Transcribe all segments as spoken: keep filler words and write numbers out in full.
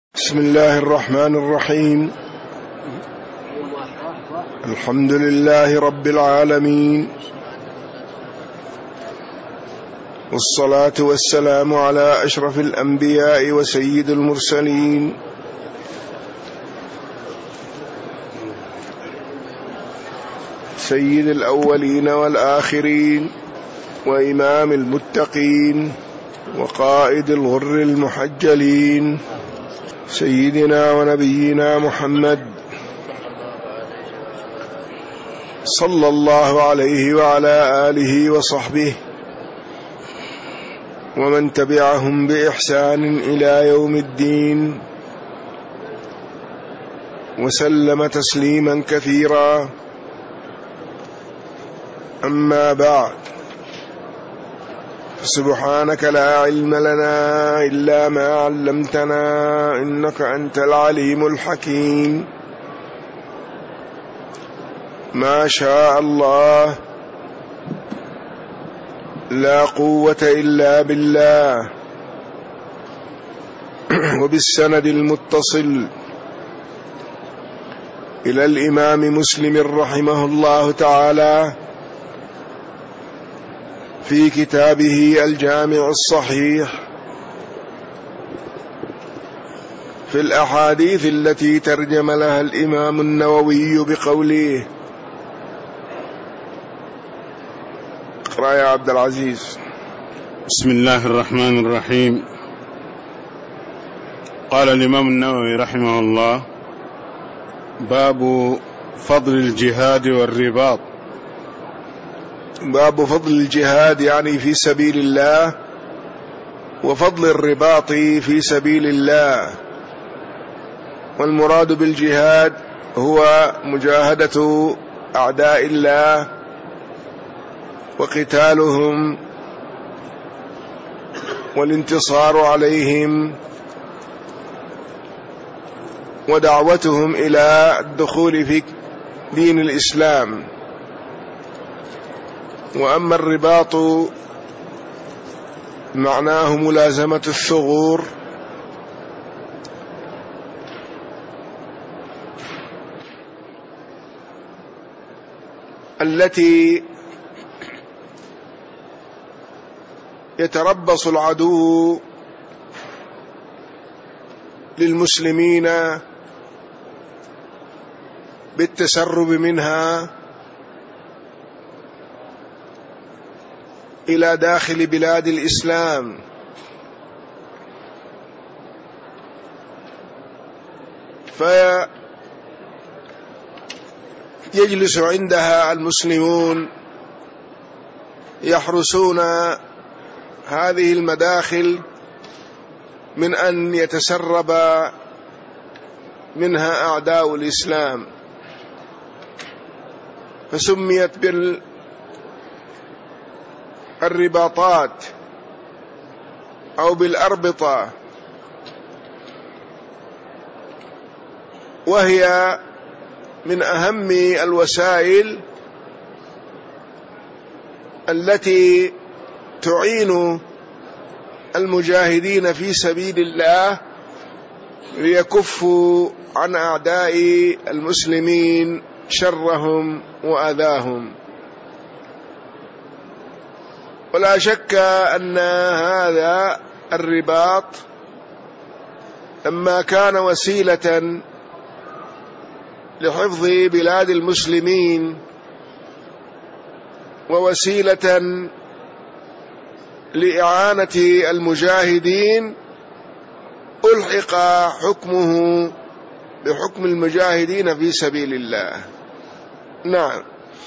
بسم الله الرحمن الرحيم. الحمد لله رب العالمين، والصلاة والسلام على أشرف الأنبياء وسيد المرسلين سيد الأولين والآخرين وإمام المتقين وقائد الغر المحجلين سيدنا ونبينا محمد صلى الله عليه وعلى آله وصحبه ومن تبعهم بإحسان إلى يوم الدين، وسلم تسليما كثيرا. أما بعد، سبحانك لا علم لنا إلا ما علمتنا إنك أنت العليم الحكيم. ما شاء الله لا قوة إلا بالله. وبالسند المتصل إلى الإمام مسلم رحمه الله تعالى في كتابه الجامع الصحيح في الأحاديث التي ترجم لها الإمام النووي بقوله. اقرأ يا عبد العزيز. بسم الله الرحمن الرحيم. قال الإمام النووي رحمه الله: باب فضل الجهاد والرباط. باب فضل الجهاد يعني في سبيل الله، وفضل الرباط في سبيل الله. والمراد بالجهاد هو مجاهدة أعداء الله وقتالهم والانتصار عليهم ودعوتهم إلى الدخول في دين الإسلام. وأما الرباط معناه ملازمة الثغور التي يتربص العدو للمسلمين بالتسرب منها إلى داخل بلاد الإسلام، فيجلس عندها المسلمون يحرسون هذه المداخل من أن يتسرب منها أعداء الإسلام، فسميت بالرباطات أو بالأربطة، وهي من أهم الوسائل التي تعين المجاهدين في سبيل الله ليكفوا عن أعداء المسلمين شرهم وأذاهم. ولا شك أن هذا الرباط لما كان وسيلة لحفظ بلاد المسلمين ووسيلة لإعانة المجاهدين، ألحق حكمه بحكم المجاهدين في سبيل الله. نعم.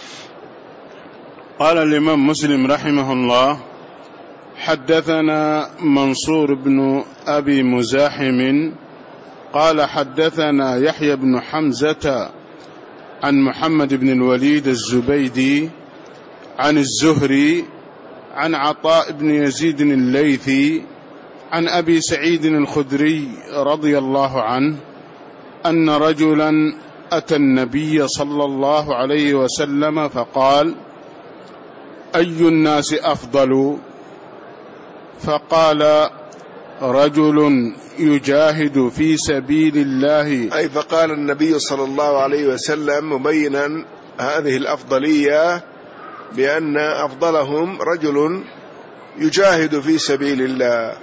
قال الإمام مسلم رحمه الله: حدثنا منصور بن أبي مزاحم قال حدثنا يحيى بن حمزة عن محمد بن الوليد الزبيدي عن الزهري عن عطاء بن يزيد الليثي عن أبي سعيد الخدري رضي الله عنه أن رجلا أتى النبي صلى الله عليه وسلم فقال: أي الناس أفضل؟ فقال: رجل يجاهد في سبيل الله. أي فقال النبي صلى الله عليه وسلم مبينا هذه الأفضلية بأن أفضلهم رجل يجاهد في سبيل الله،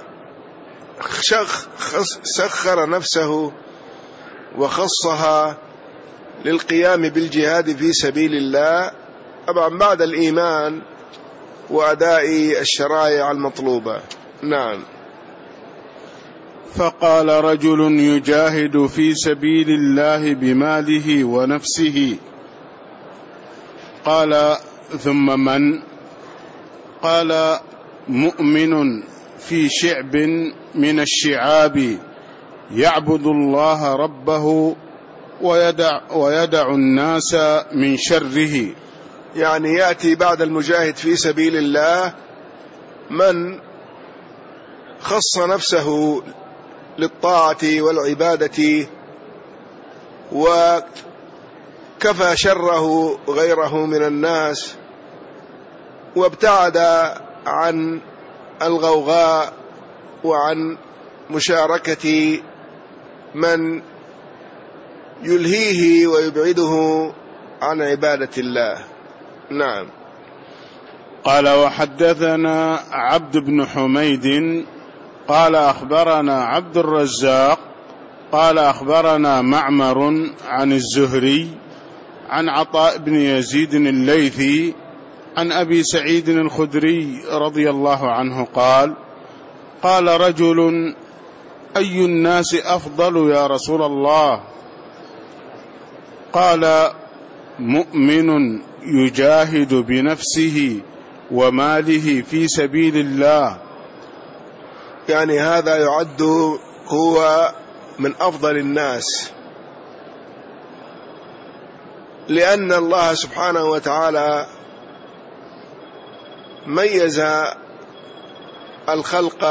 سخر نفسه وخصها للقيام بالجهاد في سبيل الله طبعا بعد الإيمان وأداء الشرائع المطلوبة. نعم. فقال رجل يجاهد في سبيل الله بماله ونفسه. قال ثم من؟ قال مؤمن في شعب من الشعاب يعبد الله ربه ويدع, ويدع الناس من شره. يعني يأتي بعد المجاهد في سبيل الله من خص نفسه للطاعة والعبادة وكفى شره غيره من الناس وابتعد عن الغوغاء وعن مشاركة من يلهيه ويبعده عن عبادة الله. نعم. قال وحدثنا عبد بن حميد قال أخبرنا عبد الرزاق قال أخبرنا معمر عن الزهري عن عطاء بن يزيد الليثي عن أبي سعيد الخدري رضي الله عنه قال قال رجل أي الناس أفضل يا رسول الله؟ قال مؤمن يجاهد بنفسه وماله في سبيل الله. يعني هذا يعد هو من أفضل الناس، لأن الله سبحانه وتعالى ميز الخلق.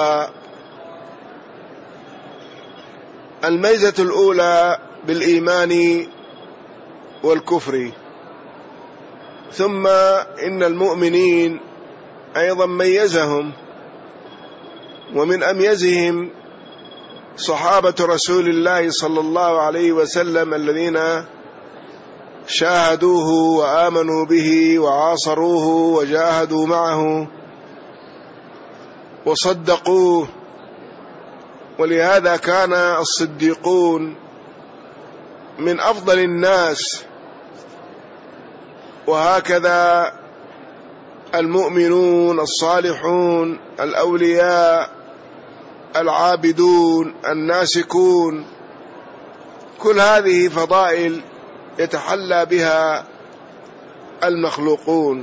الميزة الأولى بالإيمان والكفر، ثم إن المؤمنين أيضا ميزهم، ومن أميزهم صحابة رسول الله صلى الله عليه وسلم الذين شاهدوه وآمنوا به وعاصروه وجاهدوا معه وصدقوه. ولهذا كان الصديقون من أفضل الناس، وهكذا المؤمنون الصالحون الأولياء العابدون الناسكون، كل هذه فضائل يتحلى بها المخلوقون.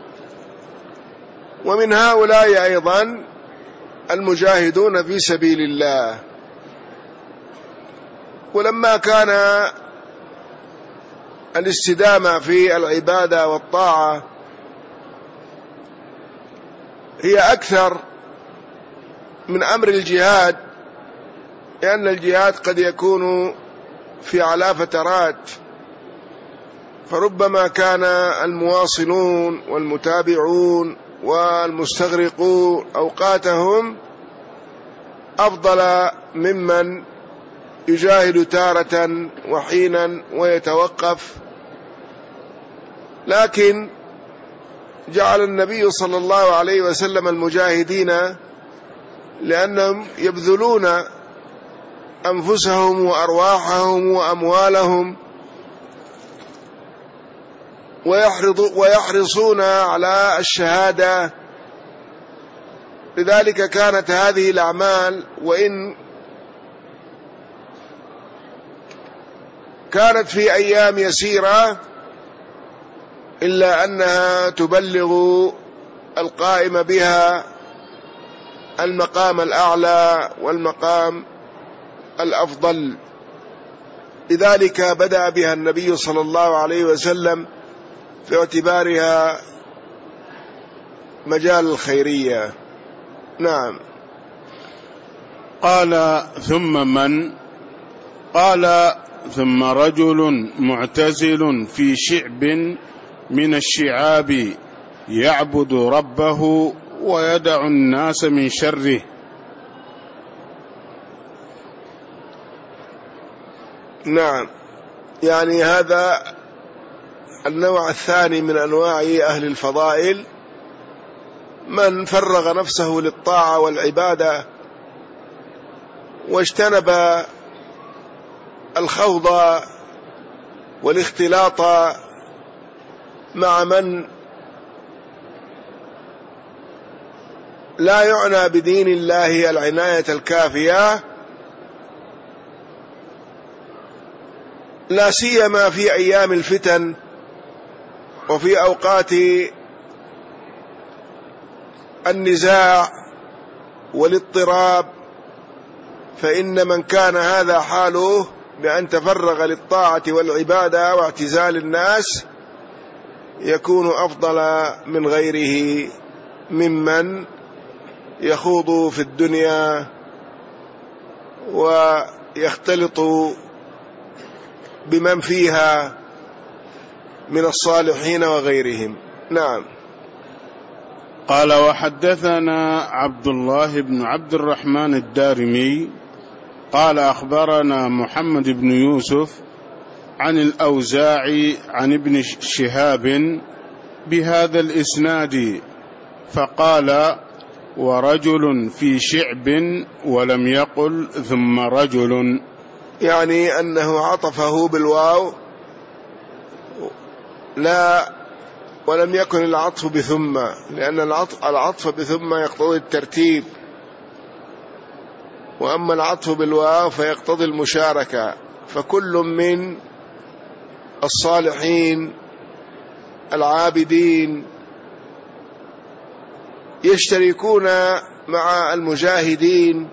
ومن هؤلاء أيضا المجاهدون في سبيل الله. ولما كان الاستدامة في العبادة والطاعة هي أكثر من أمر الجهاد، لأن الجهاد قد يكون في على فترات، فربما كان المواصلون والمتابعون والمستغرقون أوقاتهم أفضل ممن يجاهد تارة وحينا ويتوقف. لكن جعل النبي صلى الله عليه وسلم المجاهدين لأنهم يبذلون أنفسهم وأرواحهم وأموالهم ويحرصون على الشهادة. لذلك كانت هذه الأعمال وإن كانت في أيام يسيرة إلا أنها تبلغ القائم بها المقام الأعلى والمقام الأفضل. لذلك بدأ بها النبي صلى الله عليه وسلم في اعتبارها مجال الخيرية. نعم. قال ثم من؟ قال ثم رجل معتزل في شعب من الشعاب يعبد ربه ويدع الناس من شره. نعم، يعني هذا النوع الثاني من أنواع أهل الفضائل، من فرغ نفسه للطاعة والعبادة واجتنب الخوض والاختلاط مع من لا يعنى بدين الله العناية الكافية، لا سيما في أيام الفتن وفي أوقات النزاع والاضطراب، فإن من كان هذا حاله بأن تفرغ للطاعة والعبادة واعتزال الناس يكون أفضل من غيره ممن يخوض في الدنيا ويختلط بمن فيها من الصالحين وغيرهم. نعم. قال: وحدثنا عبد الله بن عبد الرحمن الدارمي قال: أخبرنا محمد بن يوسف عن الأوزاعي عن ابن شهاب بهذا الإسناد، فقال: ورجل في شعب، ولم يقل ثم رجل، يعني أنه عطفه بالواو لا ولم يكن العطف بثم، لأن العطف بثم يقتضي الترتيب، وأما العطف بالواو فيقتضي المشاركة، فكل من الصالحين العابدين يشتركون مع المجاهدين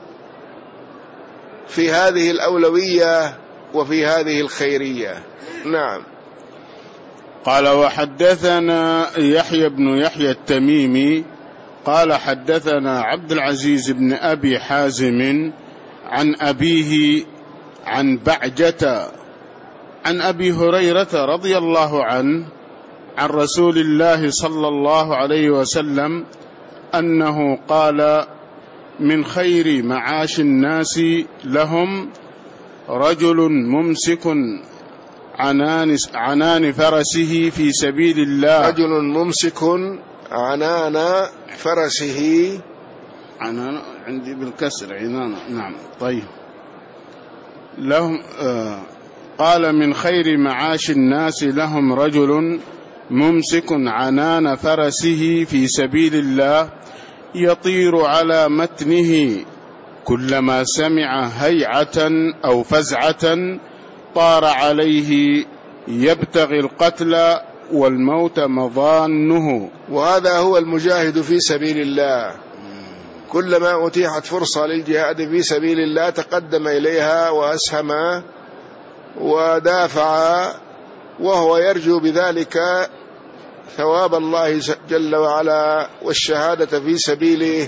في هذه الأولوية وفي هذه الخيرية. نعم. قال: وحدثنا يحيى بن يحيى التميمي قال: حدثنا عبد العزيز بن أبي حازم عن أبيه عن بعجة عن أبي هريرة رضي الله عنه عن رسول الله صلى الله عليه وسلم أنه قال: من خير معاش الناس لهم رجل ممسك عنان, عنان فرسه في سبيل الله. رجل ممسك عنان فرسه، عنان عندي بالكسر عنان. نعم. طيب. لهم آه قال: من خير معاش الناس لهم رجل ممسك عنان فرسه في سبيل الله يطير على متنه، كلما سمع هيعة أو فزعة طار عليه يبتغي القتل والموت مظانه. وهذا هو المجاهد في سبيل الله، كلما أتيحت فرصة للجهاد في سبيل الله تقدم إليها وأسهم ودافع، وهو يرجو بذلك ثواب الله جل وعلا والشهادة في سبيله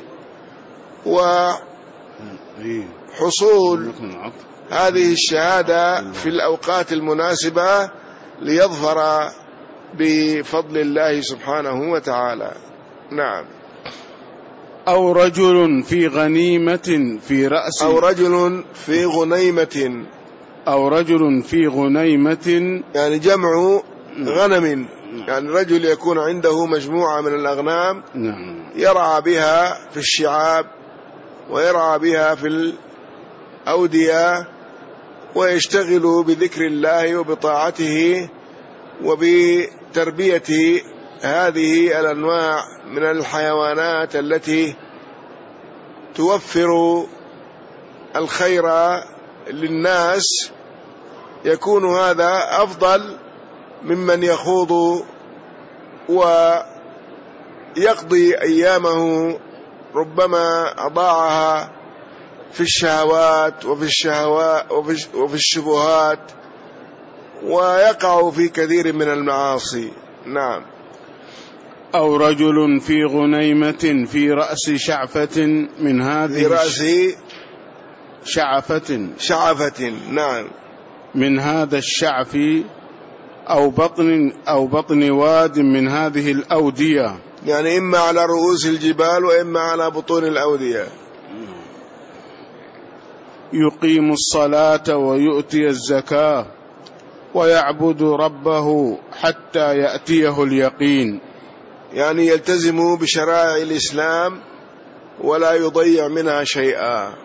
وحصول هذه الشهادة في الأوقات المناسبة ليظفر بفضل الله سبحانه وتعالى. نعم. أو رجل في غنيمة في رأسه، أو رجل في غنيمة، أو رجل في غنيمة يعني جمع غنم، يعني رجل يكون عنده مجموعة من الأغنام يرعى بها في الشعاب ويرعى بها في الأودية ويشتغل بذكر الله وبطاعته وبتربية هذه الأنواع من الحيوانات التي توفر الخير للناس، يكون هذا أفضل ممن يخوض ويقضي أيامه ربما أضاعها في الشهوات وفي الشهوات وفي الشبهات ويقع في كثير من المعاصي. نعم. أو رجل في غنيمة في رأس شعفة من هذه، في رأس شعفة شعفة نعم، من هذا الشعف، أو بطن أو بطن واد من هذه الأودية، يعني إما على رؤوس الجبال وإما على بطون الأودية. يقيم الصلاة ويؤتي الزكاة ويعبد ربه حتى يأتيه اليقين. يعني يلتزم بشرائع الإسلام ولا يضيع منها شيئا.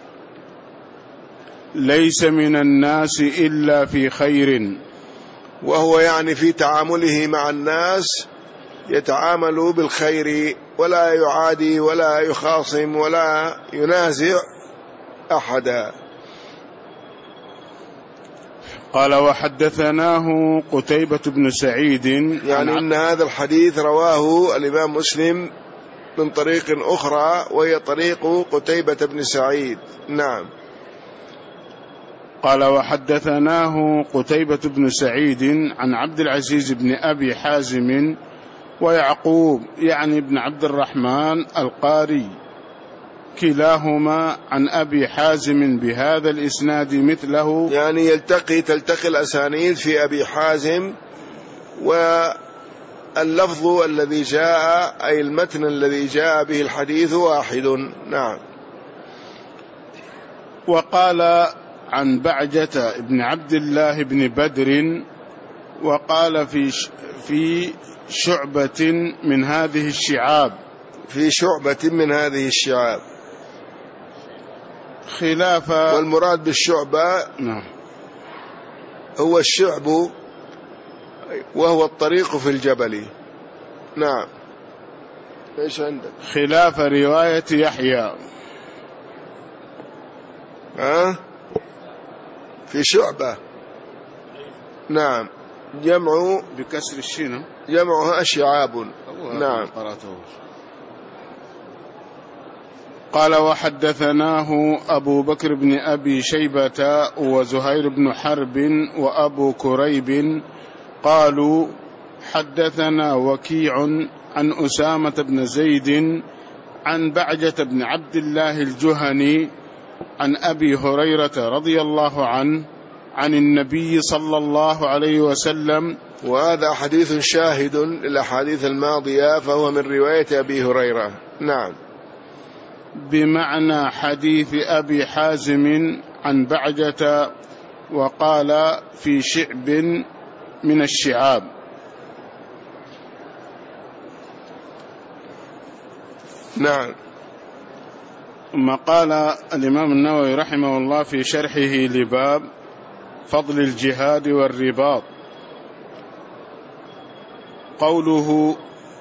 ليس من الناس إلا في خير، وهو يعني في تعامله مع الناس يتعامل بالخير ولا يعادي ولا يخاصم ولا ينازع أحدا. قال وحدثناه قتيبة بن سعيد، يعني أن هذا الحديث رواه الإمام مسلم من طريق أخرى وهي طريق قتيبة بن سعيد. نعم. قال وحدثناه قتيبة بن سعيد عن عبد العزيز بن أبي حازم ويعقوب يعني بن عبد الرحمن القاري كلاهما عن أبي حازم بهذا الإسناد مثله. يعني يلتقي تلتقي الأسانيد في أبي حازم، واللفظ الذي جاء أي المتن الذي جاء به الحديث واحد. نعم. وقال عن بعجة بن عبد الله بن بدر وقال في في شعبة من هذه الشعاب في شعبة من هذه الشعاب خلافا. والمراد بالشعبة نعم هو الشعب وهو الطريق في الجبل. نعم. ايش عندك؟ خلاف رواية يحيى. ها في شعبة. نعم. جمع بكسر الشين جمعها شعاب. نعم. قال وحدثناه أبو بكر بن أبي شيبة وزهير بن حرب وأبو كريب قالوا حدثنا وكيع عن أسامة بن زيد عن بعجة بن عبد الله الجهني عن أبي هريرة رضي الله عنه عن النبي صلى الله عليه وسلم. وهذا حديث شاهد للأحاديث الماضية فهو من رواية أبي هريرة. نعم. بمعنى حديث أبي حازم عن بعجة وقال في شعب من الشعاب. نعم. ثم قال الإمام النووي رحمه الله في شرحه لباب فضل الجهاد والرباط قوله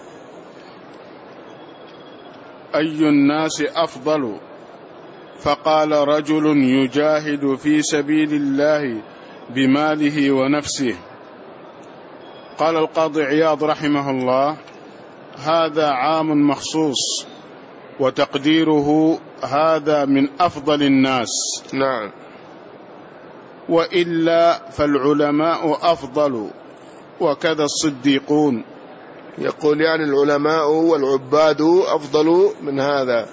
أي الناس أفضل؟ فقال رجل يجاهد في سبيل الله بماله ونفسه. قال القاضي عياض رحمه الله هذا عام مخصوص وتقديره هذا من أفضل الناس. نعم. وإلا فالعلماء أفضل وكذا الصديقون. يقول يعني العلماء والعباد أفضل من هذا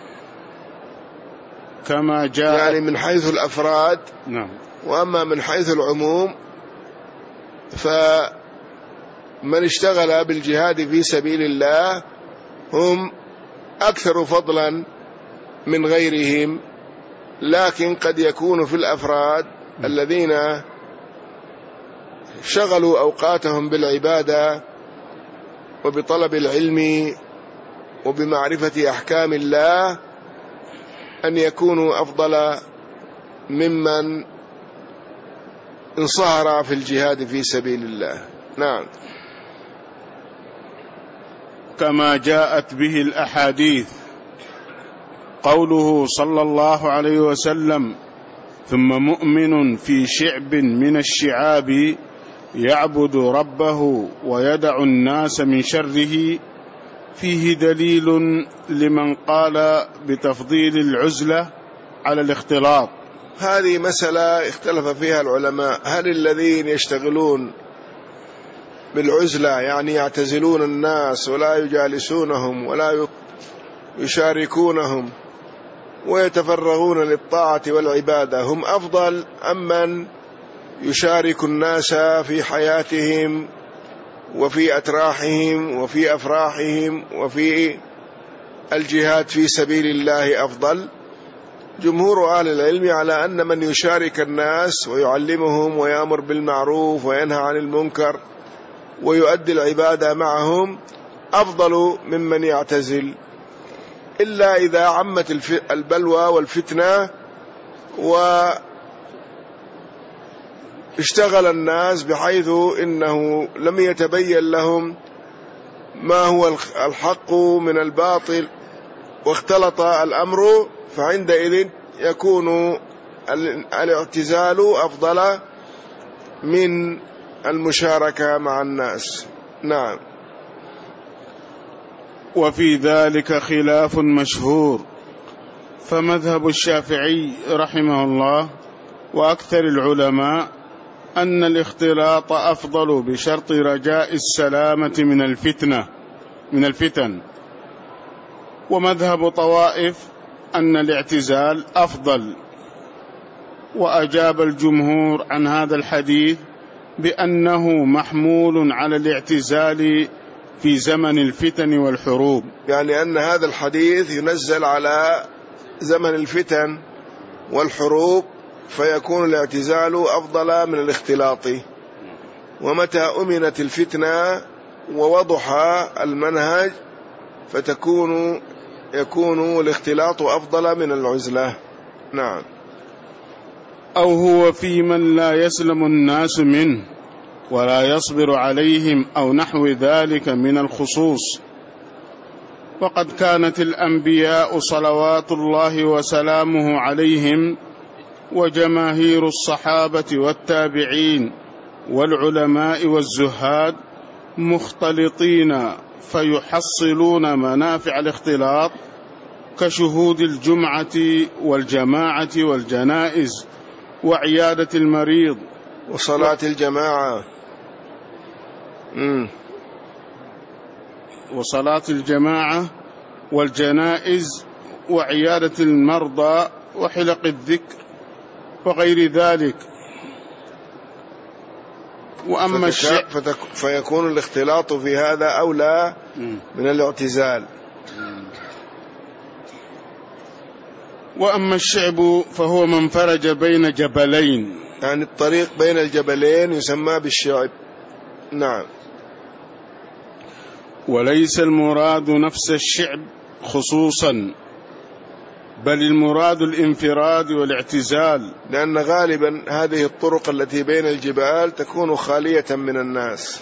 كما جاء يعني من حيث الأفراد. نعم. وأما من حيث العموم فمن اشتغل بالجهاد في سبيل الله هم أكثر فضلا من غيرهم، لكن قد يكون في الأفراد الذين شغلوا أوقاتهم بالعبادة وبطلب العلم وبمعرفة أحكام الله أن يكونوا أفضل ممن انصهر في الجهاد في سبيل الله. نعم. كما جاءت به الأحاديث قوله صلى الله عليه وسلم ثم مؤمن في شعب من الشعاب يعبد ربه ويدع الناس من شره فيه دليل لمن قال بتفضيل العزلة على الاختلاط. هذه مسألة اختلف فيها العلماء، هل الذين يشتغلون بالعزلة يعني يعتزلون الناس ولا يجالسونهم ولا يشاركونهم ويتفرغون للطاعة والعبادة هم أفضل أم من يشارك الناس في حياتهم وفي أتراحهم وفي أفراحهم وفي الجهاد في سبيل الله أفضل؟ جمهور أهل العلم على أن من يشارك الناس ويعلمهم ويأمر بالمعروف وينهى عن المنكر ويؤدي العبادة معهم أفضل ممن يعتزل، إلا إذا عمت البلوى والفتنة واشتغل الناس بحيث إنه لم يتبين لهم ما هو الحق من الباطل واختلط الأمر، فعندئذ يكون الاعتزال أفضل من المشاركة مع الناس. نعم. وفي ذلك خلاف مشهور، فمذهب الشافعي رحمه الله وأكثر العلماء أن الاختلاط أفضل بشرط رجاء السلامة من الفتنة من الفتن، ومذهب طوائف أن الاعتزال أفضل. وأجاب الجمهور عن هذا الحديث بأنه محمول على الاعتزال في زمن الفتن والحروب، يعني أن هذا الحديث ينزل على زمن الفتن والحروب، فيكون الاعتزال أفضل من الاختلاط. ومتى أمنت الفتنة ووضح المنهج فتكون يكون الاختلاط أفضل من العزلة. نعم. أو هو في من لا يسلم الناس منه ولا يصبر عليهم أو نحو ذلك من الخصوص. وقد كانت الأنبياء صلوات الله وسلامه عليهم وجماهير الصحابة والتابعين والعلماء والزهاد مختلطين فيحصلون منافع الاختلاط كشهود الجمعة والجماعة والجنائز وعيادة المريض وصلاة الجماعة مم. وصلاة الجماعة والجنائز وعيادة المرضى وحلق الذكر وغير ذلك. وأما الشعب فيكون الاختلاط في هذا أولى من الاعتزال. وأما الشعب فهو من فرج بين جبلين، يعني الطريق بين الجبلين يسمى بالشعب. نعم. وليس المراد نفس الشعب خصوصا، بل المراد الانفراد والاعتزال، لأن غالبا هذه الطرق التي بين الجبال تكون خالية من الناس.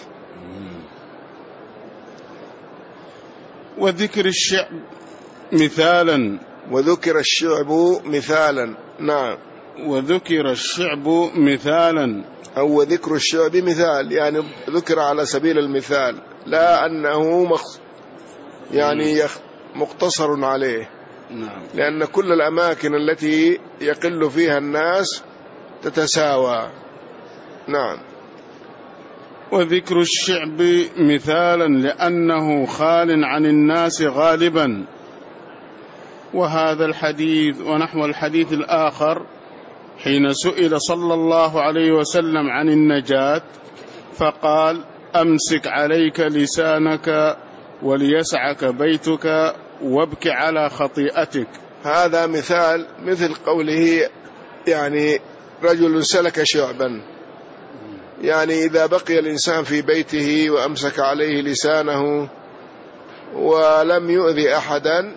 وذكر الشعب مثالا وذكر الشعب مثالا. نعم. وذكر الشعب مثالا أو ذكر الشعب مثال، يعني ذكر على سبيل المثال، لا أنه مخ يعني مقتصر عليه. نعم. لأن كل الأماكن التي يقل فيها الناس تتساوى. نعم. وذكر الشعب مثالا لأنه خال عن الناس غالبا. وهذا الحديث ونحو الحديث الآخر حين سئل صلى الله عليه وسلم عن النجاة فقال: أمسك عليك لسانك وليسعك بيتك وابك على خطيئتك. هذا مثال مثل قوله يعني رجل سلك شعبا، يعني إذا بقي الإنسان في بيته وأمسك عليه لسانه ولم يؤذي أحدا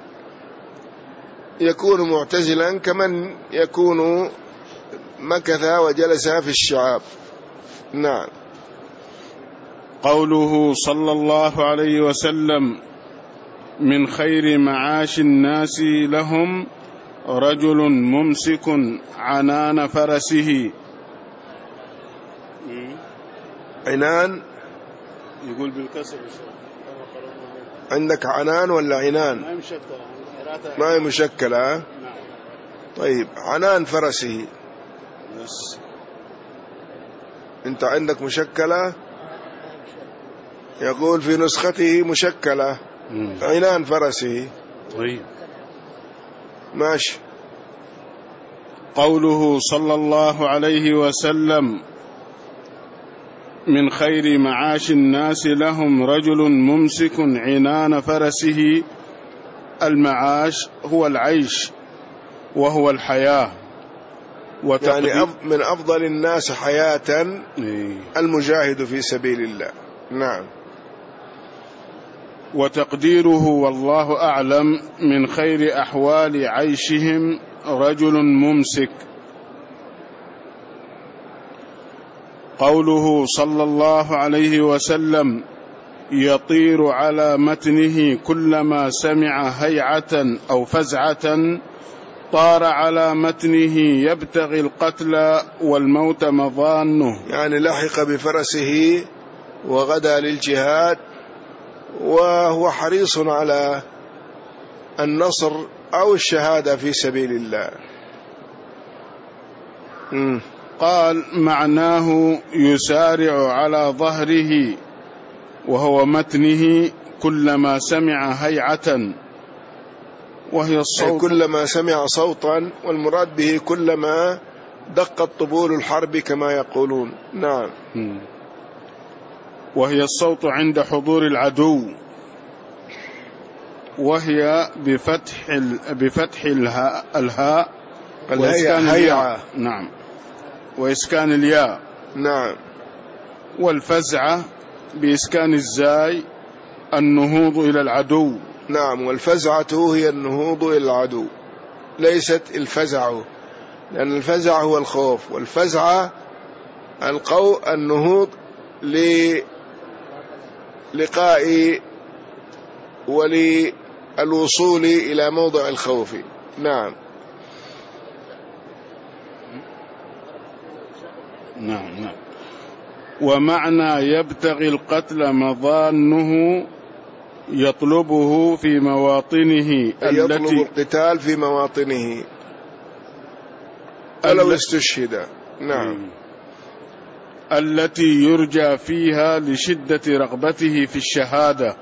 يكون معتزلا كمن يكون مكث وجلس في الشعاب. نعم. قوله صلى الله عليه وسلم: من خير معاش الناس لهم رجل ممسك عنان فرسه. عنان يقول بالكسر. عندك عنان ولا عنان؟ ما هي مشكلة. نعم. طيب، عنان فرسه. بس. انت عندك مشكلة؟ يقول في نسخته مشكلة. مم. عنان فرسه. طيب ماشي. قوله صلى الله عليه وسلم: من خير معاش الناس لهم رجل ممسك عنان فرسه. المعاش هو العيش، وهو الحياة. يعني من أفضل الناس حياة المجاهد في سبيل الله. نعم. وتقديره والله أعلم من خير أحوال عيشهم رجل ممسك. قوله صلى الله عليه وسلم يطير على متنه كلما سمع هيعة أو فزعة طار على متنه يبتغي القتل والموت مظانه، يعني لحق بفرسه وغدا للجهاد وهو حريص على النصر أو الشهادة في سبيل الله. م. قال معناه يسارع على ظهره وهو متنه كلما سمع هيعة، وهي الصوت كلما سمع صوتا، والمراد به كلما دقت طبول الحرب كما يقولون. نعم. وهي الصوت عند حضور العدو، وهي بفتح بفتح الهاء الهاء وإسكان الياء. نعم، وإسكان الياء. نعم. والفزعة بإسكان الزاي النهوض إلى العدو. نعم. والفزعة هي النهوض إلى العدو، ليست الفزع، لأن الفزع هو الخوف، والفزعة القو النهوض للقاء وللوصول إلى موضع الخوف. نعم. نعم. نعم. ومعنى يبتغي القتل مظانه يطلبه في مواطنه، يطلب القتال في مواطنه ولو استشهد. نعم. التي يرجى فيها لشدة رغبته في الشهادة.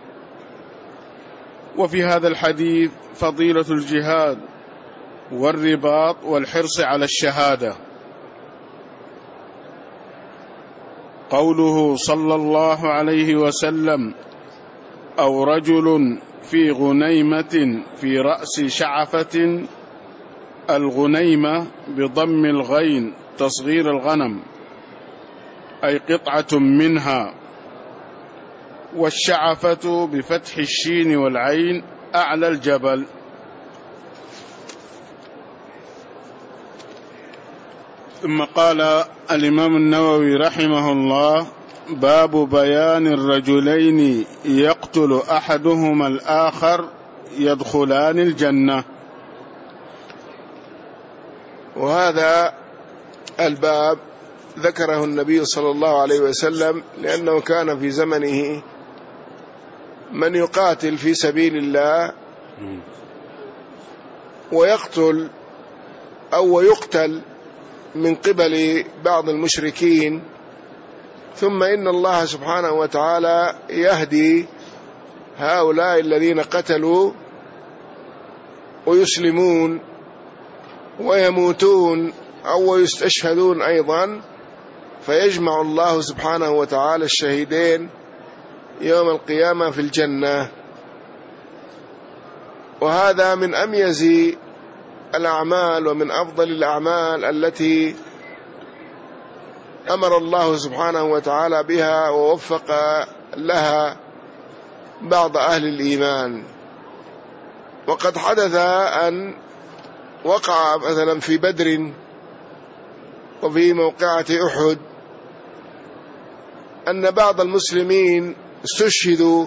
وفي هذا الحديث فضيلة الجهاد والرباط والحرص على الشهادة. قوله صلى الله عليه وسلم أو رجل في غنيمة في رأس شعفة، الغنيمة بضم الغين تصغير الغنم أي قطعة منها، والشعفة بفتح الشين والعين أعلى الجبل. ثم قال الإمام النووي رحمه الله باب بيان الرجلين يقتل أحدهما الآخر يدخلان الجنة. وهذا الباب ذكره النبي صلى الله عليه وسلم لأنه كان في زمنه من يقاتل في سبيل الله ويقتل أو يقتل من قبل بعض المشركين، ثم إن الله سبحانه وتعالى يهدي هؤلاء الذين قتلوا ويسلمون ويموتون أو يستشهدون أيضا، فيجمع الله سبحانه وتعالى الشهيدين يوم القيامة في الجنة. وهذا من أميز الأعمال ومن أفضل الأعمال التي أمر الله سبحانه وتعالى بها ووفق لها بعض أهل الإيمان. وقد حدث أن وقع مثلا في بدر وفي موقعة أحد أن بعض المسلمين استشهدوا،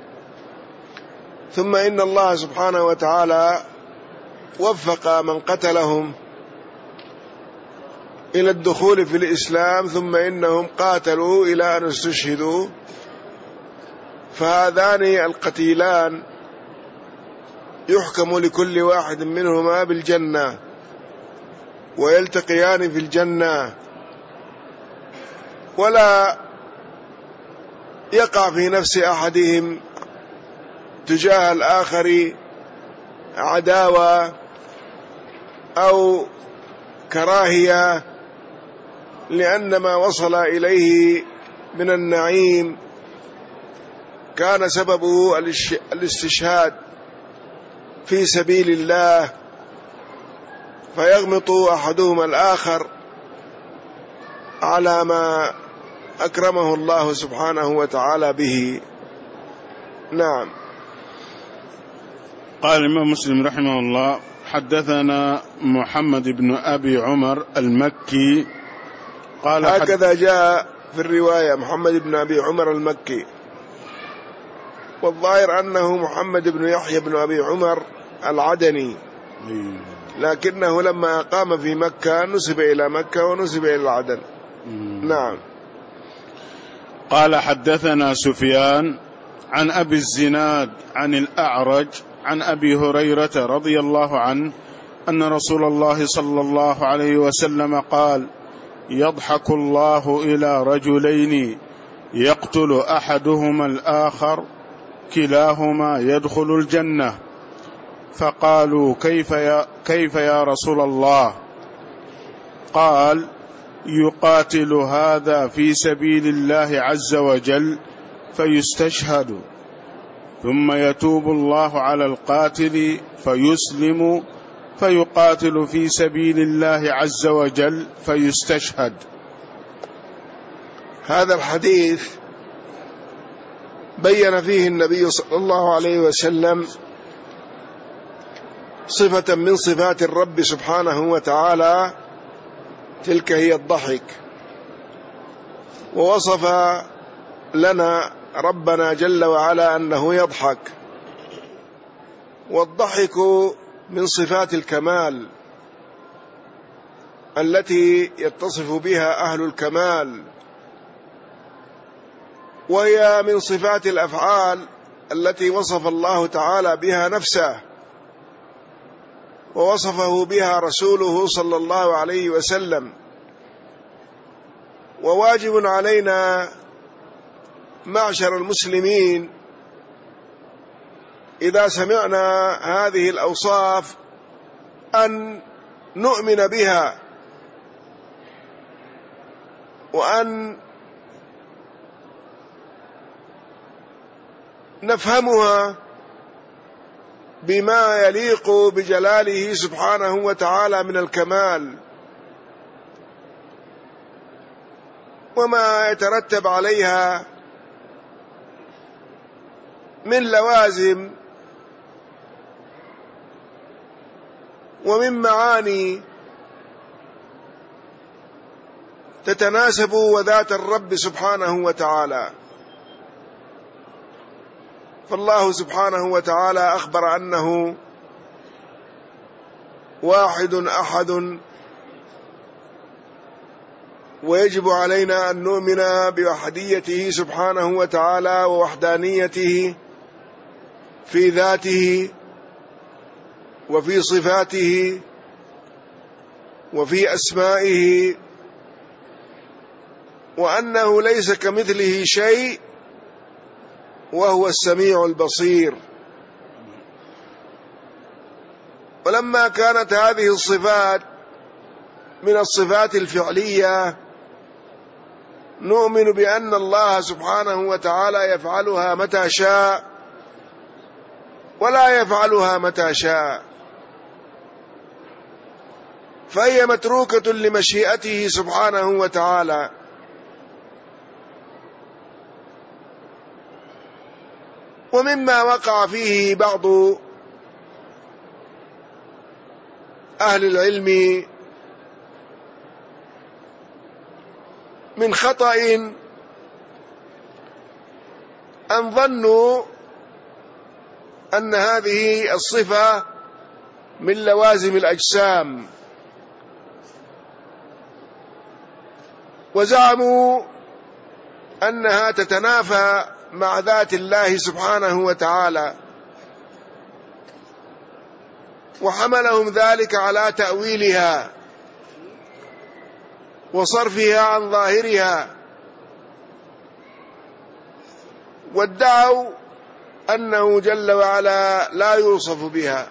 ثم إن الله سبحانه وتعالى وفق من قتلهم إلى الدخول في الإسلام، ثم إنهم قاتلوا إلى أن استشهدوا. فهذان القتيلان يحكم لكل واحد منهما بالجنة ويلتقيان في الجنة، ولا يقع في نفس أحدهم تجاه الآخر عداوة أو كراهية، لأن ما وصل إليه من النعيم كان سببه الاستشهاد في سبيل الله فيغمط أحدهما الآخر على ما أكرمه الله سبحانه وتعالى به. نعم. قال الإمام مسلم رحمه الله: حدثنا محمد بن أبي عمر المكي قال هكذا حد... جاء في الرواية محمد بن أبي عمر المكي، والظاهر أنه محمد بن يحيى بن أبي عمر العدني، لكنه لما أقام في مكة نسب إلى مكة ونسب إلى العدن. نعم. قال: حدثنا سفيان عن أبي الزناد عن الأعرج عن أبي هريرة رضي الله عنه أن رسول الله صلى الله عليه وسلم قال: يضحك الله إلى رجلين يقتل أحدهما الآخر كلاهما يدخل الجنة. فقالوا: كيف يا, كيف يا رسول الله؟ قال: يقاتل هذا في سبيل الله عز وجل فيستشهد، ثم يتوب الله على القاتل فيسلم فيقاتل في سبيل الله عز وجل فيستشهد. هذا الحديث بين فيه النبي صلى الله عليه وسلم صفة من صفات الرب سبحانه وتعالى، تلك هي الضحك، ووصف لنا ربنا جل وعلا أنه يضحك، والضحك من صفات الكمال التي يتصف بها أهل الكمال، وهي من صفات الأفعال التي وصف الله تعالى بها نفسه ووصفه بها رسوله صلى الله عليه وسلم. وواجب علينا معشر المسلمين إذا سمعنا هذه الأوصاف أن نؤمن بها، وأن نفهمها بما يليق بجلاله سبحانه وتعالى من الكمال وما يترتب عليها من لوازم ومن معاني تتناسب وذات الرب سبحانه وتعالى. فالله سبحانه وتعالى أخبر أنه واحد أحد، ويجب علينا أن نؤمن بوحديته سبحانه وتعالى ووحدانيته في ذاته وفي صفاته وفي أسمائه، وأنه ليس كمثله شيء وهو السميع البصير. ولما كانت هذه الصفات من الصفات الفعلية نؤمن بأن الله سبحانه وتعالى يفعلها متى شاء ولا يفعلها متى شاء، فهي متروكة لمشيئته سبحانه وتعالى. ومما وقع فيه بعض أهل العلم من خطأ أن ظنوا أن هذه الصفة من لوازم الأجسام، وزعموا أنها تتنافى مع ذات الله سبحانه وتعالى، وحملهم ذلك على تأويلها وصرفها عن ظاهرها، وادعوا أنه جل وعلا لا يوصف بها،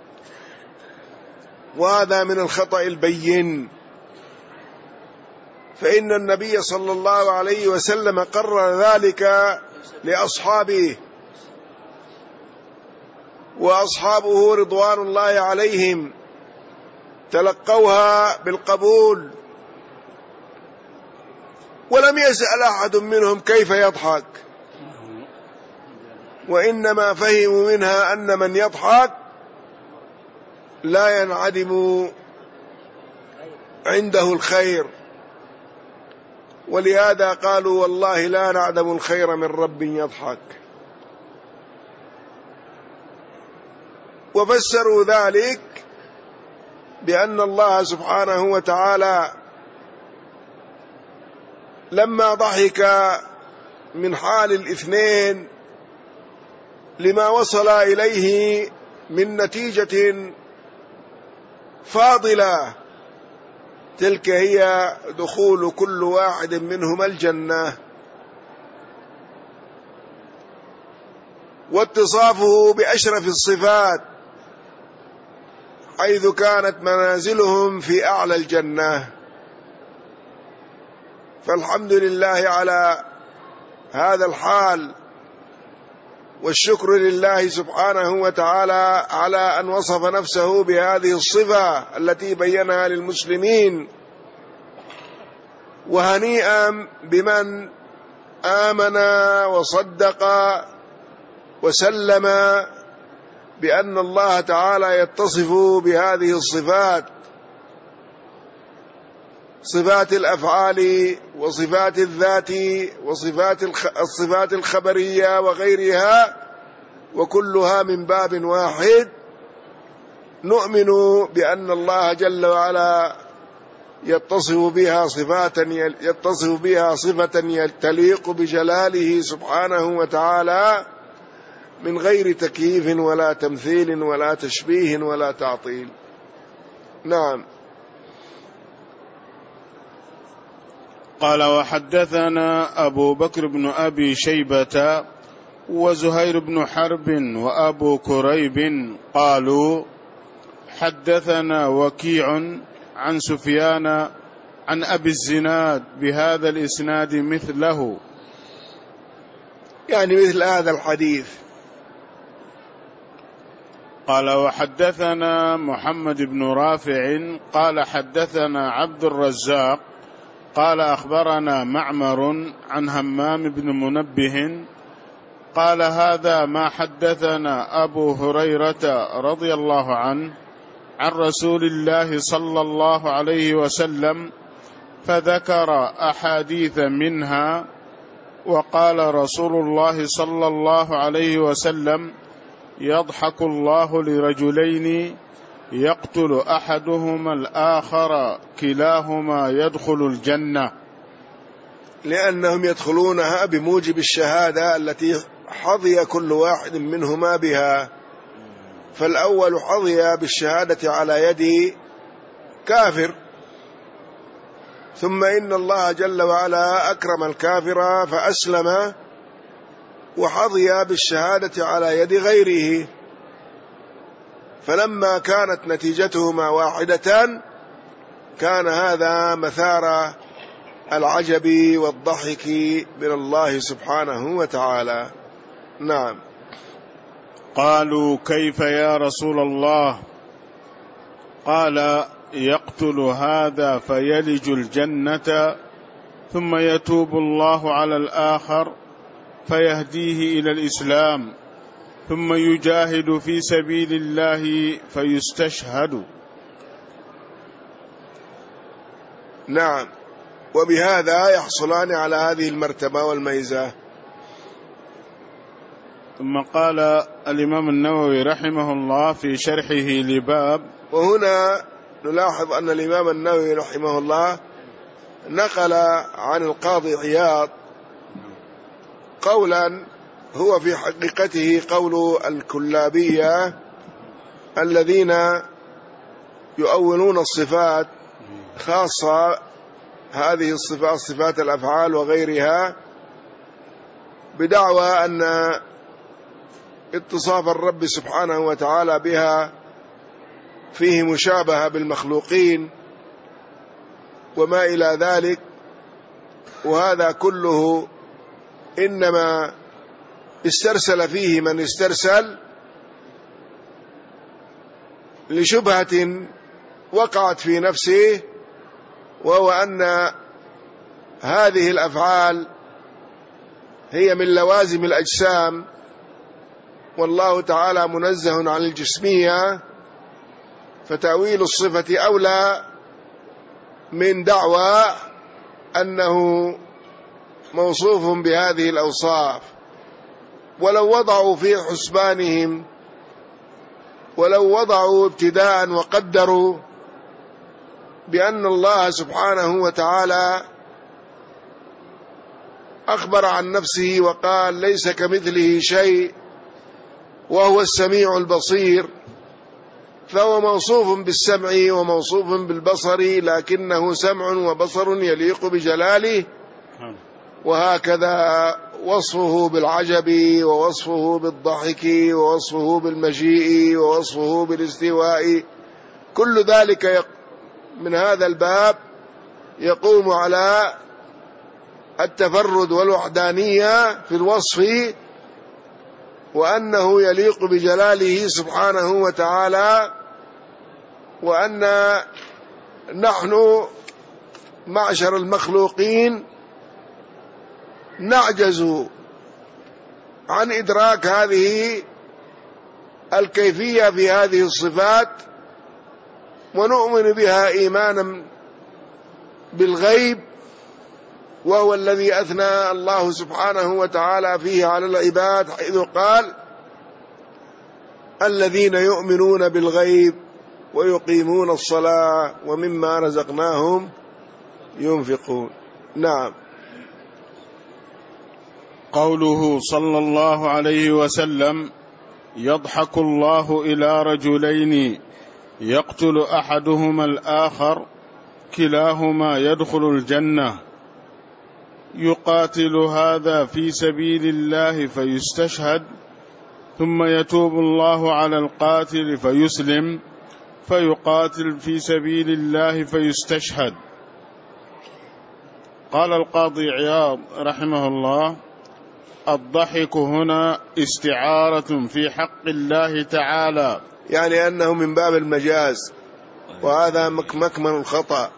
وهذا من الخطأ البين. فإن النبي صلى الله عليه وسلم قرر ذلك لأصحابه، وأصحابه رضوان الله عليهم تلقوها بالقبول، ولم يسأل أحد منهم كيف يضحك، وإنما فهموا منها أن من يضحك لا ينعدم عنده الخير، ولهذا قالوا والله لا نعدم الخير من رب يضحك. وفسروا ذلك بأن الله سبحانه وتعالى لما ضحك من حال الاثنين لما وصل إليه من نتيجة فاضلة، تلك هي دخول كل واحد منهما الجنة، واتصافه بأشرف الصفات حيث كانت منازلهم في أعلى الجنة. فالحمد لله على هذا الحال، والشكر لله سبحانه وتعالى على أن وصف نفسه بهذه الصفة التي بينها للمسلمين. وهنيئا بمن آمن وصدق وسلم بأن الله تعالى يتصف بهذه الصفات، صفات الأفعال وصفات الذات وصفات الصفات الخبرية وغيرها، وكلها من باب واحد. نؤمن بأن الله جل وعلا يتصف بها صفات يتصف بها صفة تليق بجلاله سبحانه وتعالى من غير تكييف ولا تمثيل ولا تشبيه ولا تعطيل. نعم. قال: وحدثنا أبو بكر بن أبي شيبة وزهير بن حرب وأبو كريب قالوا: حدثنا وكيع عن سفيان عن أبي الزناد بهذا الإسناد مثله، يعني مثل هذا الحديث. قال: وحدثنا محمد بن رافع قال: حدثنا عبد الرزاق قال: أخبرنا معمر عن همام بن منبه قال: هذا ما حدثنا أبو هريرة رضي الله عنه عن رسول الله صلى الله عليه وسلم، فذكر أحاديث منها، وقال رسول الله صلى الله عليه وسلم: يضحك الله لرجلين يقتل أحدهما الآخر كلاهما يدخل الجنة، لأنهم يدخلونها بموجب الشهادة التي حظي كل واحد منهما بها. فالأول حظي بالشهادة على يد كافر، ثم إن الله جل وعلا أكرم الكافر فأسلم وحظي بالشهادة على يد غيره، فلما كانت نتيجتهما واحدة كان هذا مثار العجب والضحك من الله سبحانه وتعالى. نعم. قالوا: كيف يا رسول الله؟ قال: يقتل هذا فيلج الجنة، ثم يتوب الله على الآخر فيهديه إلى الإسلام، ثم يجاهد في سبيل الله فيستشهد. نعم. وبهذا يحصلان على هذه المرتبة والميزة. ثم قال الإمام النووي رحمه الله في شرحه لباب، وهنا نلاحظ أن الإمام النووي رحمه الله نقل عن القاضي عياض قولا هو في حقيقته قول الكلابية الذين يؤولون الصفات، خاصة هذه الصفات صفات الأفعال وغيرها، بدعوى أن اتصاف الرب سبحانه وتعالى بها فيه مشابهة بالمخلوقين وما إلى ذلك. وهذا كله إنما استرسل فيه من استرسل لشبهة وقعت في نفسه، وهو أن هذه الأفعال هي من لوازم الأجسام، والله تعالى منزه عن الجسمية، فتأويل الصفة أولى من دعوى أنه موصوف بهذه الأوصاف. ولو وضعوا في حسبانهم، ولو وضعوا ابتداء وقدروا بأن الله سبحانه وتعالى أخبر عن نفسه وقال ليس كمثله شيء وهو السميع البصير، فهو موصوف بالسمع وموصوف بالبصر، لكنه سمع وبصر يليق بجلاله، وهكذا وصفه بالعجب، ووصفه بالضحك، ووصفه بالمجيء، ووصفه بالاستواء، كل ذلك من هذا الباب يقوم على التفرد والوحدانية في الوصف، وأنه يليق بجلاله سبحانه وتعالى، وأن نحن معشر المخلوقين نعجز عن إدراك هذه الكيفية في هذه الصفات، ونؤمن بها إيمانا بالغيب، وهو الذي أثنى الله سبحانه وتعالى فيه على العباد، حيث قال الذين يؤمنون بالغيب ويقيمون الصلاة ومما رزقناهم ينفقون. نعم. قوله صلى الله عليه وسلم: يضحك الله إلى رجلين يقتل أحدهما الآخر كلاهما يدخل الجنة، يقاتل هذا في سبيل الله فيستشهد، ثم يتوب الله على القاتل فيسلم، فيقاتل في سبيل الله فيستشهد. قال القاضي عياض رحمه الله: الضحك هنا استعارة في حق الله تعالى، يعني أنه من باب المجاز، وهذا مكمن الخطأ.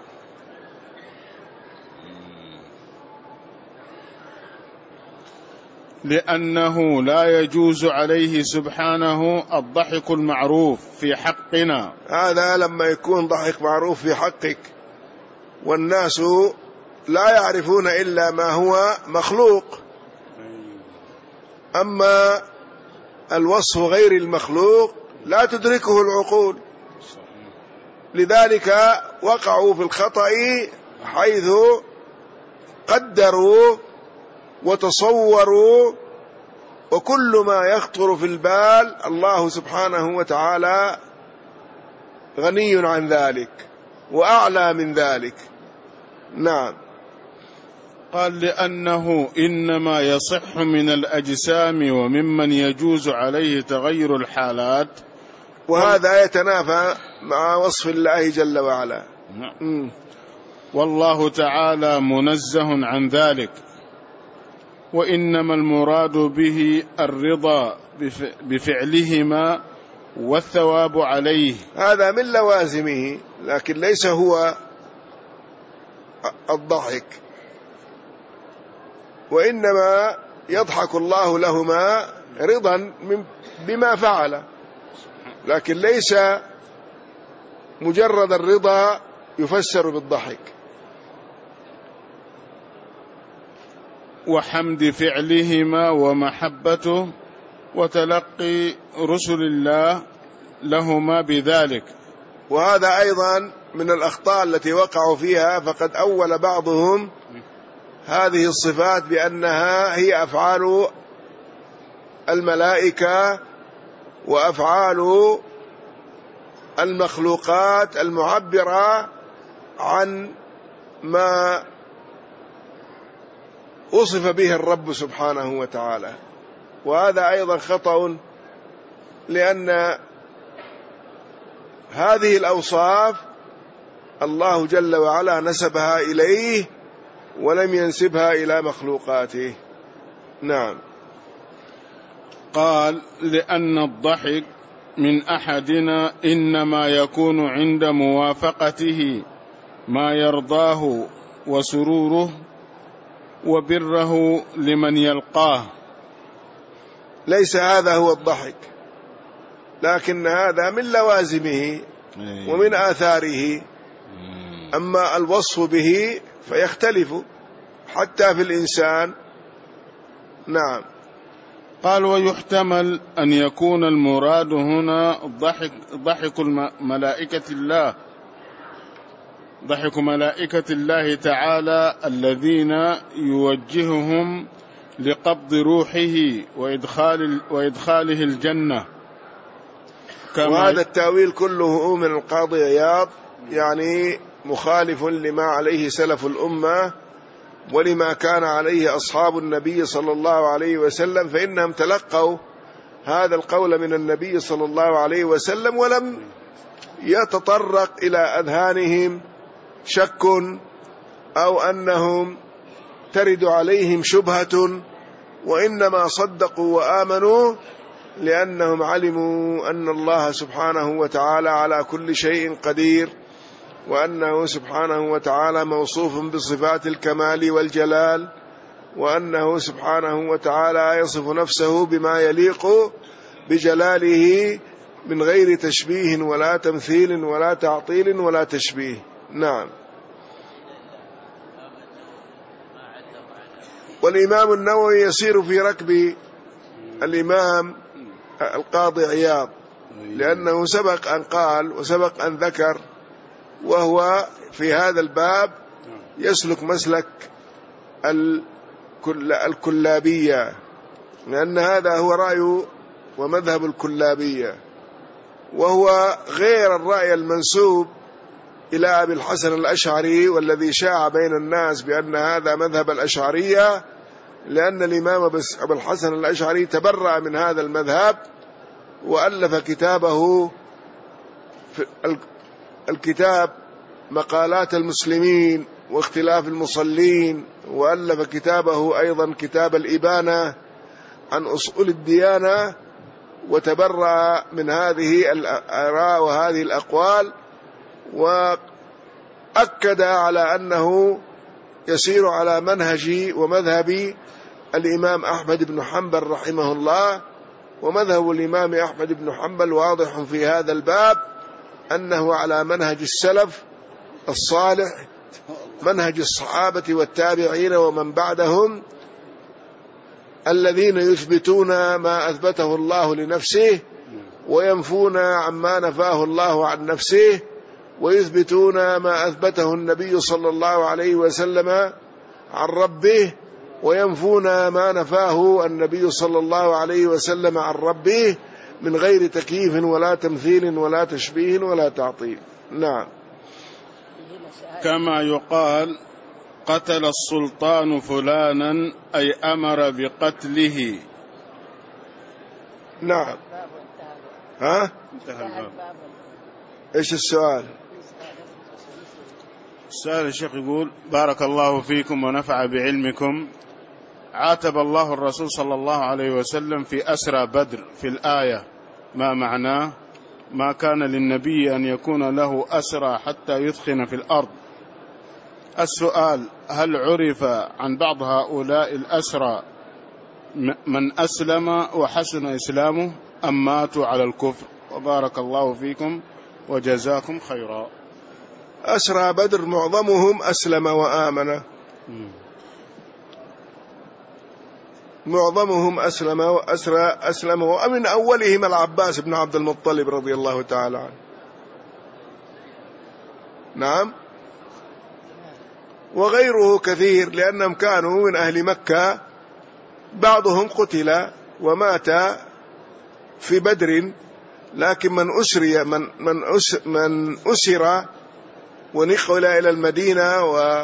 لأنه لا يجوز عليه سبحانه الضحك المعروف في حقنا. هذا لما يكون ضحك معروف في حقك، والناس لا يعرفون إلا ما هو مخلوق، أما الوصف غير المخلوق لا تدركه العقول، لذلك وقعوا في الخطأ حيث قدروا وتصوروا، وكل ما يخطر في البال الله سبحانه وتعالى غني عن ذلك وأعلى من ذلك. نعم. قال: لأنه إنما يصح من الأجسام وممن يجوز عليه تغير الحالات، وهذا يتنافى مع وصف الله جل وعلا. نعم. والله تعالى منزه عن ذلك، وإنما المراد به الرضا بفعلهما والثواب عليه. هذا من لوازمه، لكن ليس هو الضحك، وإنما يضحك الله لهما رضا بما فعل، لكن ليس مجرد الرضا يفسر بالضحك. وحمد فعلهما ومحبته وتلقي رسل الله لهما بذلك. وهذا أيضا من الأخطاء التي وقعوا فيها، فقد أول بعضهم هذه الصفات بأنها هي أفعال الملائكة وأفعال المخلوقات المعبرة عن ما وصف به الرب سبحانه وتعالى، وهذا أيضا خطأ، لأن هذه الأوصاف الله جل وعلا نسبها إليه ولم ينسبها إلى مخلوقاته. نعم. قال: لأن الضحك من أحدنا إنما يكون عند موافقته ما يرضاه وسروره وبره لمن يلقاه. ليس هذا هو الضحك، لكن هذا من لوازمه ومن آثاره. أما الوصف به فيختلف حتى في الإنسان. نعم. قال: ويحتمل أن يكون المراد هنا ضحك ضحك ملائكة الله ضحك ملائكة الله تعالى الذين يوجههم لقبض روحه وإدخال وإدخاله الجنة. وهذا التأويل كله من القاضي عياض، يعني مخالف لما عليه سلف الأمة ولما كان عليه أصحاب النبي صلى الله عليه وسلم، فإنهم تلقوا هذا القول من النبي صلى الله عليه وسلم ولم يتطرق إلى أذهانهم شك أو أنهم ترد عليهم شبهة، وإنما صدقوا وآمنوا لأنهم علموا أن الله سبحانه وتعالى على كل شيء قدير، وأنه سبحانه وتعالى موصوف بصفات الكمال والجلال، وأنه سبحانه وتعالى يصف نفسه بما يليق بجلاله من غير تشبيه ولا تمثيل ولا تعطيل ولا تشبيه. نعم. والإمام النووي يسير في ركب الإمام القاضي عياض، لأنه سبق أن قال وسبق أن ذكر، وهو في هذا الباب يسلك مسلك الكلابية، لأن هذا هو رأي ومذهب الكلابية، وهو غير الرأي المنسوب إلى أبي الحسن الأشعري والذي شاع بين الناس بأن هذا مذهب الأشعرية، لأن الإمام أبو الحسن الأشعري تبرأ من هذا المذهب وألف كتابه في الكتاب مقالات المسلمين واختلاف المصلين، وألف كتابه أيضا كتاب الإبانة عن أصول الديانة، وتبرأ من هذه الآراء وهذه الأقوال، وأكد على أنه يسير على منهج ومذهب الإمام أحمد بن حنبل رحمه الله. ومذهب الإمام أحمد بن حنبل واضح في هذا الباب، أنه على منهج السلف الصالح، منهج الصحابة والتابعين ومن بعدهم، الذين يثبتون ما أثبته الله لنفسه وينفون عما نفاه الله عن نفسه، ويثبتون ما أثبته النبي صلى الله عليه وسلم عن ربه، وينفون ما نفاه النبي صلى الله عليه وسلم عن ربه من غير تكييف ولا تمثيل ولا تشبيه ولا تعطيل. نعم. كما يقال: قتل السلطان فلانا، أي أمر بقتله. نعم. ها؟ إيش السؤال؟ السؤال الشيخ يقول: بارك الله فيكم ونفع بعلمكم. عاتب الله الرسول صلى الله عليه وسلم في أسرى بدر في الآية، ما معناه؟ ما كان للنبي أن يكون له أسرى حتى يثخن في الأرض. السؤال: هل عرف عن بعض هؤلاء الأسرى من أسلم وحسن إسلامه أم ماتوا على الكفر؟ وبارك الله فيكم وجزاكم خيرا. أسرى بدر معظمهم أسلم وآمن، معظمهم أسلم وأسرى أسلم، ومن أولهم العباس بن عبد المطلب رضي الله تعالى عنه. نعم. وغيره كثير، لأنهم كانوا من أهل مكة، بعضهم قتل ومات في بدر، لكن من أسري من من أس من أسر ونقل إلى المدينة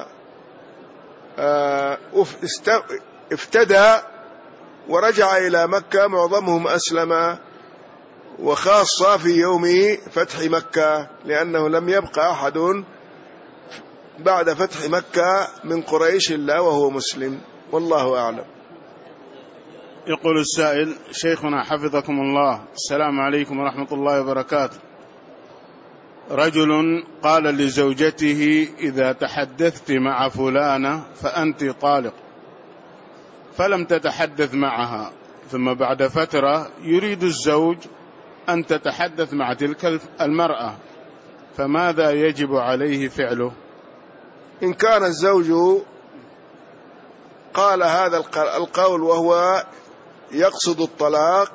وافتدى ورجع إلى مكة معظمهم أسلم، وخاصة في يوم فتح مكة، لأنه لم يبقى أحد بعد فتح مكة من قريش إلا وهو مسلم، والله أعلم. يقول السائل: شيخنا حفظكم الله، السلام عليكم ورحمة الله وبركاته. رجل قال لزوجته: إذا تحدثت مع فلانة فأنت طالق، فلم تتحدث معها، ثم بعد فترة يريد الزوج أن تتحدث مع تلك المرأة، فماذا يجب عليه فعله؟ إن كان الزوج قال هذا القول وهو يقصد الطلاق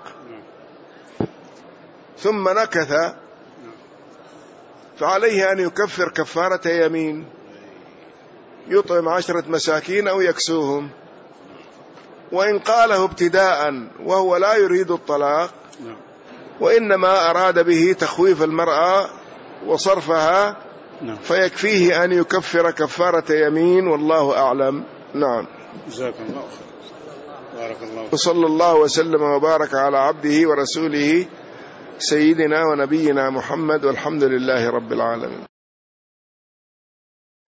ثم نكث، فعليه أن يكفر كفارة يمين، يطعم عشرة مساكين أو يكسوهم. وإن قاله ابتداء وهو لا يريد الطلاق وإنما أراد به تخويف المرأة وصرفها، فيكفيه أن يكفر كفارة يمين، والله أعلم. نعم. جزاكم الله خير. بارك الله فيك. وصلى الله وسلم وبارك على عبده ورسوله سيدنا ونبينا محمد، والحمد لله رب العالمين.